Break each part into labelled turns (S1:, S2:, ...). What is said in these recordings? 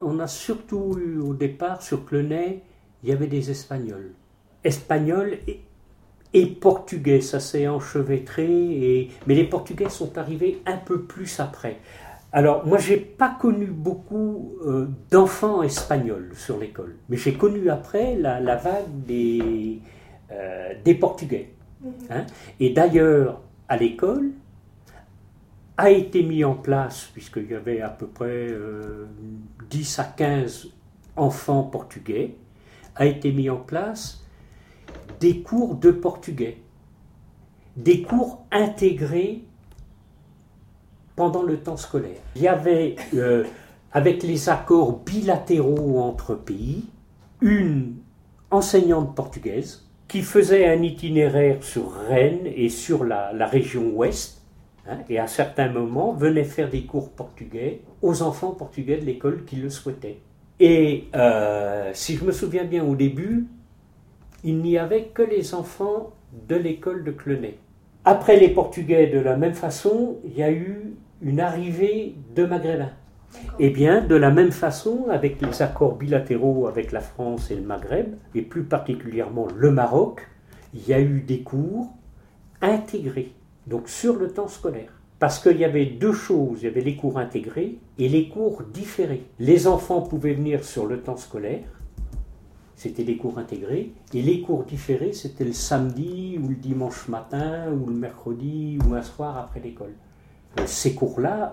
S1: on a surtout eu au départ, sur Clenay, il y avait des Espagnols. Espagnols et Portugais, ça s'est enchevêtré, mais les Portugais sont arrivés un peu plus après. Alors, moi, je n'ai pas connu beaucoup d'enfants espagnols sur l'école, mais j'ai connu après la vague des Portugais. Hein. Et d'ailleurs, à l'école, a été mis en place, puisqu'il y avait à peu près 10 à 15 enfants portugais, a été mis en place des cours de portugais, des cours intégrés pendant le temps scolaire. Il y avait, avec les accords bilatéraux entre pays, une enseignante portugaise qui faisait un itinéraire sur Rennes et sur la région ouest, et à certains moments venait faire des cours portugais aux enfants portugais de l'école qui le souhaitaient. Et si je me souviens bien au début, il n'y avait que les enfants de l'école de Clenay. Après les Portugais, de la même façon, il y a eu une arrivée de Maghrébins. Et bien, de la même façon, avec les accords bilatéraux avec la France et le Maghreb, et plus particulièrement le Maroc, il y a eu des cours intégrés, donc sur le temps scolaire. Parce qu'il y avait deux choses, il y avait les cours intégrés et les cours différés. Les enfants pouvaient venir sur le temps scolaire, c'était les cours intégrés, et les cours différés, c'était le samedi ou le dimanche matin ou le mercredi ou un soir après l'école. Ces cours-là,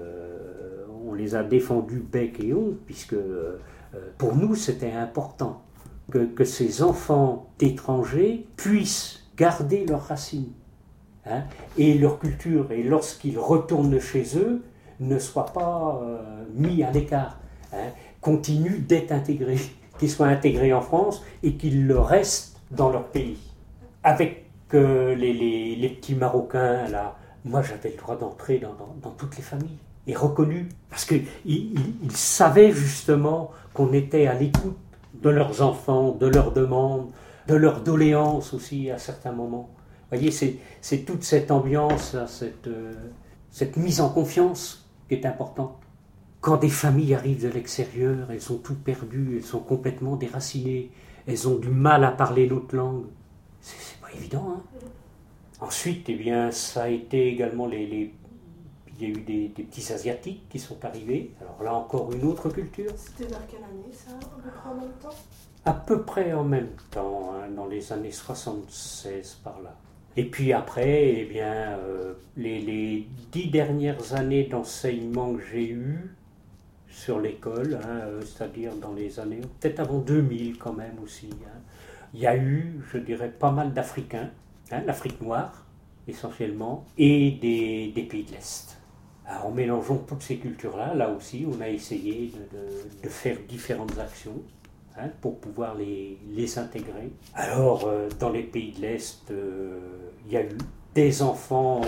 S1: on les a défendus bec et ongles, puisque pour nous, c'était important que ces enfants d'étrangers puissent garder leurs racines et leur culture, et lorsqu'ils retournent chez eux, ne soient pas mis à l'écart, continuent d'être intégrés, qu'ils soient intégrés en France et qu'ils le restent dans leur pays. Avec les petits Marocains, là, moi j'avais le droit d'entrer dans toutes les familles, et reconnu, parce qu'ils savaient justement qu'on était à l'écoute de leurs enfants, de leurs demandes, de leurs doléances aussi à certains moments. Vous voyez, c'est toute cette ambiance, cette mise en confiance qui est importante. Quand des familles arrivent de l'extérieur, elles ont tout perdu, elles sont complètement déracinées, elles ont du mal à parler notre langue. C'est pas évident, hein. Ensuite, eh bien, ça a été également il y a eu des petits Asiatiques qui sont arrivés. Alors là encore, une autre culture.
S2: C'était vers quelle année, ça, à peu près en même temps ?
S1: À peu près en même temps, dans les années 76 par là. Et puis après, eh bien, les 10 dernières années d'enseignement que j'ai eues sur l'école, c'est-à-dire dans les années, peut-être avant 2000 quand même aussi, il y a eu, je dirais, pas mal d'Africains, l'Afrique noire essentiellement, et des pays de l'Est. Alors, en mélangeant toutes ces cultures-là, là aussi, on a essayé de faire différentes actions pour pouvoir les intégrer. Alors, dans les pays de l'Est, il y a eu des enfants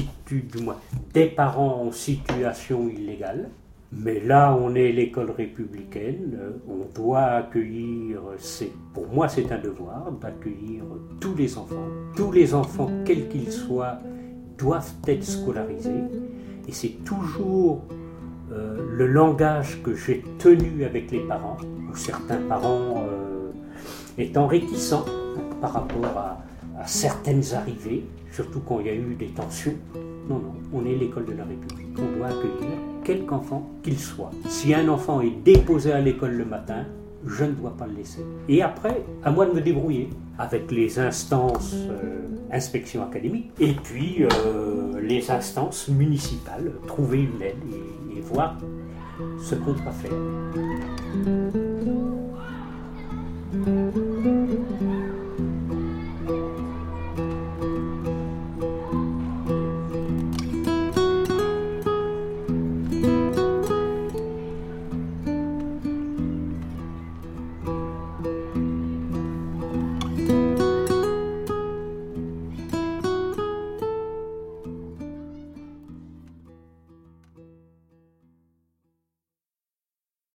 S1: des parents en situation illégale. Mais là, on est l'école républicaine, on doit accueillir, pour moi c'est un devoir, d'accueillir tous les enfants. Tous les enfants, quels qu'ils soient, doivent être scolarisés. Et c'est toujours le langage que j'ai tenu avec les parents, ou certains parents étant réticents par rapport à certaines arrivées, surtout quand il y a eu des tensions. Non, on est l'école de la République. On doit accueillir quelque enfant qu'il soit. Si un enfant est déposé à l'école le matin, je ne dois pas le laisser. Et après, à moi de me débrouiller avec les instances inspection académique et puis les instances municipales, trouver une aide et voir ce qu'on doit faire.